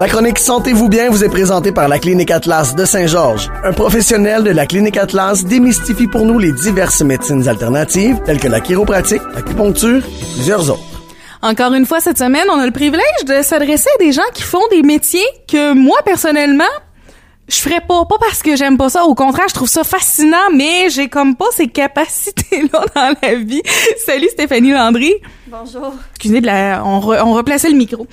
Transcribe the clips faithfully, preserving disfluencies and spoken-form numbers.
La chronique Sentez-vous bien vous est présentée par la Clinique Atlas de Saint-Georges. Un professionnel de la Clinique Atlas démystifie pour nous les diverses médecines alternatives telles que la chiropratique, l'acupuncture et plusieurs autres. Encore une fois, cette semaine, on a le privilège de s'adresser à des gens qui font des métiers que moi, personnellement, je ferais pas. Pas parce que j'aime pas ça. Au contraire, je trouve ça fascinant, mais j'ai comme pas ces capacités-là dans la vie. Salut Stéphanie Landry. Bonjour. Excusez, de la, on, re, on replaçait le micro.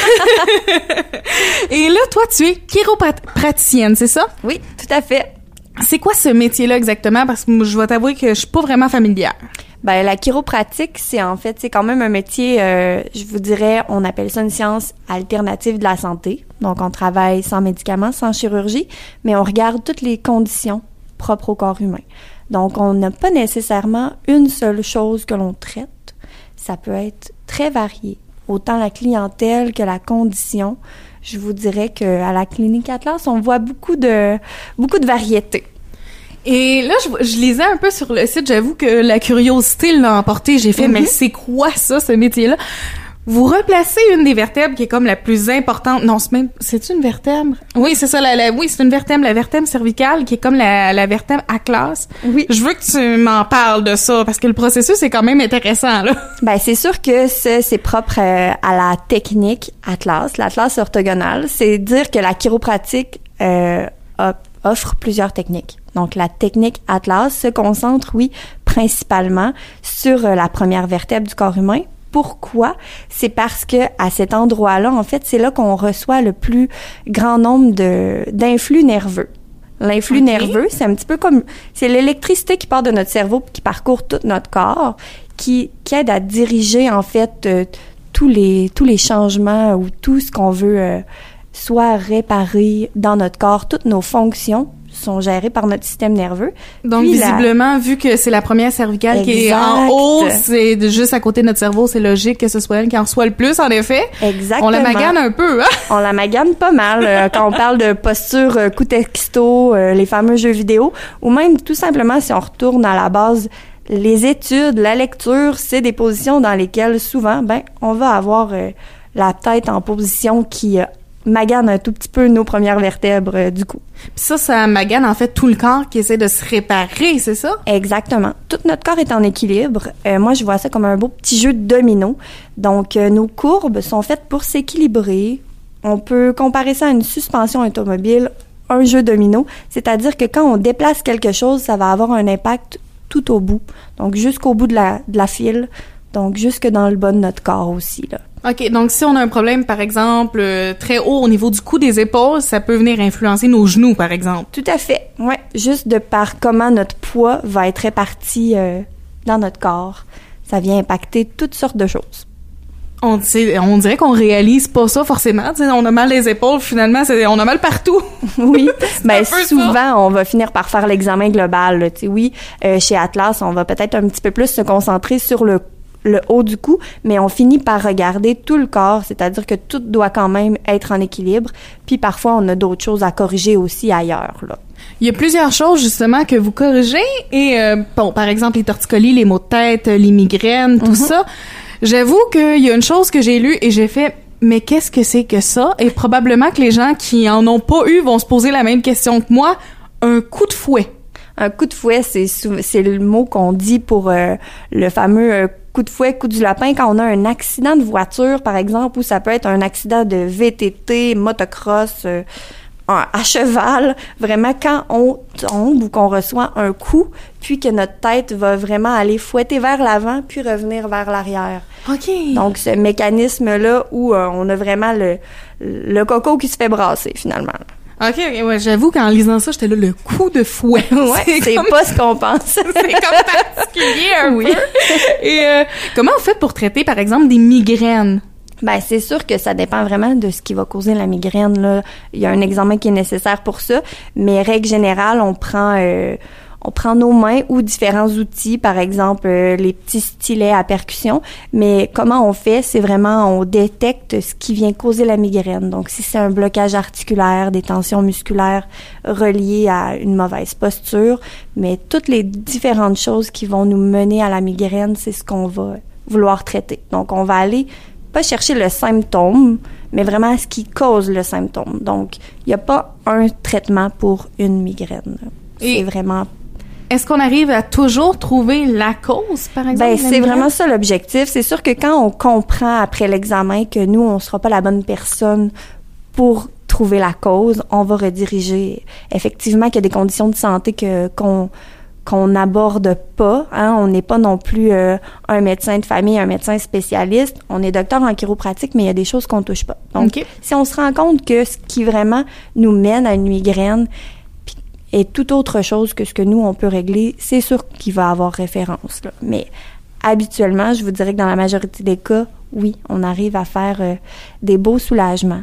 Et là, toi, tu es chiropraticienne, c'est ça? Oui, tout à fait. C'est quoi ce métier-là exactement? Parce que je vais t'avouer que je suis pas vraiment familière. Ben la chiropratique, c'est en fait, c'est quand même un métier, euh, je vous dirais, on appelle ça une science alternative de la santé. Donc, on travaille sans médicaments, sans chirurgie, mais on regarde toutes les conditions propres au corps humain. Donc, on n'a pas nécessairement une seule chose que l'on traite. Ça peut être très varié. Autant la clientèle que la condition. Je vous dirais qu'à la Clinique Atlas, on voit beaucoup de, beaucoup de variétés. Et là, je, je lisais un peu sur le site, j'avoue que la curiosité l'a emporté. J'ai fait, mm-hmm. mais c'est quoi ça, ce métier-là? Vous replacez une des vertèbres qui est comme la plus importante. Non, c'est même, c'est une vertèbre? Oui, c'est ça, la, la, oui, c'est une vertèbre, la vertèbre cervicale qui est comme la, la vertèbre Atlas. Oui. Je veux que tu m'en parles de ça parce que le processus est quand même intéressant, là. Ben, c'est sûr que c'est, c'est propre euh, à la technique Atlas, l'Atlas orthogonal. C'est dire que la chiropratique, euh, a, offre plusieurs techniques. Donc, la technique Atlas se concentre, oui, principalement sur la première vertèbre du corps humain. Pourquoi? C'est parce que à cet endroit-là, en fait, c'est là qu'on reçoit le plus grand nombre de d'influx nerveux. L'influx okay. nerveux, c'est un petit peu comme... C'est l'électricité qui part de notre cerveau qui parcourt tout notre corps, qui, qui aide à diriger, en fait, euh, tous les tous les changements ou tout ce qu'on veut euh, soit réparer dans notre corps, toutes nos fonctions sont gérés par notre système nerveux. Donc, Puis visiblement, la... vu que c'est la première cervicale exact. Qui est en haut, c'est juste à côté de notre cerveau, c'est logique que ce soit elle qui en reçoit le plus, en effet. Exactement. On la magane un peu, hein? On la magane pas mal euh, quand on parle de posture, euh, coup texto, euh, les fameux jeux vidéo, ou même tout simplement si on retourne à la base, les études, la lecture, c'est des positions dans lesquelles souvent, ben, on va avoir euh, la tête en position qui... Euh, magane un tout petit peu nos premières vertèbres euh, du cou. Puis ça, ça magane en fait tout le corps qui essaie de se réparer, c'est ça? Exactement. Tout notre corps est en équilibre. Euh, moi, je vois ça comme un beau petit jeu de domino. Donc, euh, nos courbes sont faites pour s'équilibrer. On peut comparer ça à une suspension automobile, un jeu domino. C'est-à-dire que quand on déplace quelque chose, ça va avoir un impact tout au bout. Donc, jusqu'au bout de la, de la file. Donc, jusque dans le bas de notre corps aussi, là. OK, donc si on a un problème, par exemple, euh, très haut au niveau du cou des épaules, ça peut venir influencer nos genoux, par exemple. Tout à fait, ouais. Juste de par comment notre poids va être réparti euh, dans notre corps, ça vient impacter toutes sortes de choses. On, on dirait qu'on réalise pas ça forcément. T'sais, on a mal les épaules, finalement, c'est, on a mal partout. Oui, ben souvent, ça. On va finir par faire l'examen global. Là, oui, euh, chez Atlas, on va peut-être un petit peu plus se concentrer sur le le haut du cou, mais on finit par regarder tout le corps, c'est-à-dire que tout doit quand même être en équilibre, puis parfois on a d'autres choses à corriger aussi ailleurs, là. Il y a plusieurs choses, justement, que vous corrigez, et euh, bon, par exemple, les torticolis, les maux de tête, les migraines, tout mm-hmm. ça. J'avoue qu'il y a une chose que j'ai lue et j'ai fait, mais qu'est-ce que c'est que ça? Et probablement que les gens qui en ont pas eu vont se poser la même question que moi, un coup de fouet. Un coup de fouet, c'est, c'est le mot qu'on dit pour euh, le fameux euh, coup de fouet, coup du lapin, quand on a un accident de voiture, par exemple, ou ça peut être un accident de V T T, motocross, euh, à cheval. Vraiment, quand on tombe ou qu'on reçoit un coup, puis que notre tête va vraiment aller fouetter vers l'avant, puis revenir vers l'arrière. OK. Donc, ce mécanisme-là où euh, on a vraiment le, le coco qui se fait brasser, finalement. OK, OK, ouais, j'avoue qu'en lisant ça, j'étais là, le coup de fouet. Ouais, c'est, c'est comme... pas ce qu'on pense. C'est comme particulier un oui. peu. Et euh, comment on fait pour traiter, par exemple, des migraines? Ben, c'est sûr que ça dépend vraiment de ce qui va causer la migraine, là. Il y a un examen qui est nécessaire pour ça, mais règle générale, on prend... Euh, On prend nos mains ou différents outils, par exemple euh, les petits stylets à percussion, mais comment on fait, c'est vraiment on détecte ce qui vient causer la migraine. Donc si c'est un blocage articulaire, des tensions musculaires reliées à une mauvaise posture, mais toutes les différentes choses qui vont nous mener à la migraine, c'est ce qu'on va vouloir traiter. Donc on va aller pas chercher le symptôme, mais vraiment ce qui cause le symptôme. Donc, il n'y a pas un traitement pour une migraine. C'est Et vraiment... est-ce qu'on arrive à toujours trouver la cause, par exemple? Ben, c'est vraiment ça l'objectif. C'est sûr que quand on comprend après l'examen que nous, on sera pas la bonne personne pour trouver la cause, on va rediriger. Effectivement, qu'il y a des conditions de santé que qu'on qu'on n'aborde pas. Hein. On n'est pas non plus euh, un médecin de famille, un médecin spécialiste. On est docteur en chiropratique, mais il y a des choses qu'on touche pas. Donc, okay. si on se rend compte que ce qui vraiment nous mène à une migraine est tout autre chose que ce que nous, on peut régler, c'est sûr qu'il va avoir référence. Là. Mais habituellement, je vous dirais que dans la majorité des cas, oui, on arrive à faire euh, des beaux soulagements.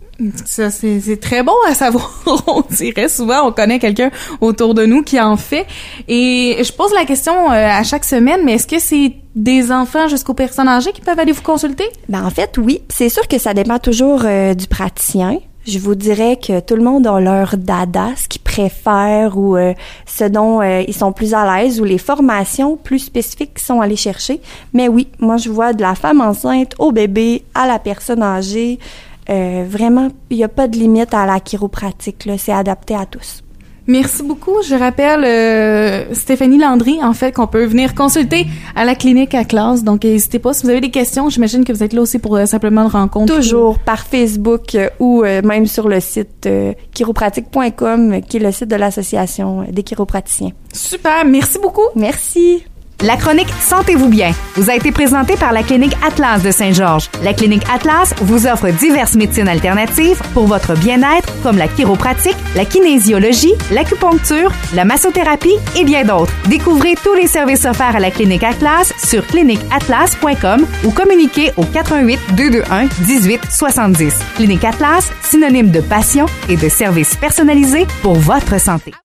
Ça, c'est, c'est très bon à savoir. On dirait souvent, on connaît quelqu'un autour de nous qui en fait. Et je pose la question euh, à chaque semaine, mais est-ce que c'est des enfants jusqu'aux personnes âgées qui peuvent aller vous consulter? Ben en fait, oui. C'est sûr que ça dépend toujours euh, du praticien. Je vous dirais que tout le monde a leur dada, ce qu'ils préfèrent ou euh, ce dont euh, ils sont plus à l'aise ou les formations plus spécifiques qu'ils sont allés chercher. Mais oui, moi, je vois de la femme enceinte au bébé, à la personne âgée. Euh, vraiment, il n'y a pas de limite à la chiropratique, là. C'est adapté à tous. Merci beaucoup. Je rappelle euh, Stéphanie Landry, en fait, qu'on peut venir consulter à la clinique Atlas. Donc, n'hésitez pas. Si vous avez des questions, j'imagine que vous êtes là aussi pour euh, simplement le rencontrer. Toujours par Facebook euh, ou euh, même sur le site euh, chiropratique point com, euh, qui est le site de l'Association des chiropraticiens. Super. Merci beaucoup. Merci. La chronique Sentez-vous bien vous a été présentée par la clinique Atlas de Saint-Georges. La clinique Atlas vous offre diverses médecines alternatives pour votre bien-être, comme la chiropratique, la kinésiologie, l'acupuncture, la massothérapie et bien d'autres. Découvrez tous les services offerts à la clinique Atlas sur clinique atlas point com ou communiquez au quatre-vingt-huit deux deux un dix-huit soixante-dix. Clinique Atlas, synonyme de passion et de services personnalisés pour votre santé.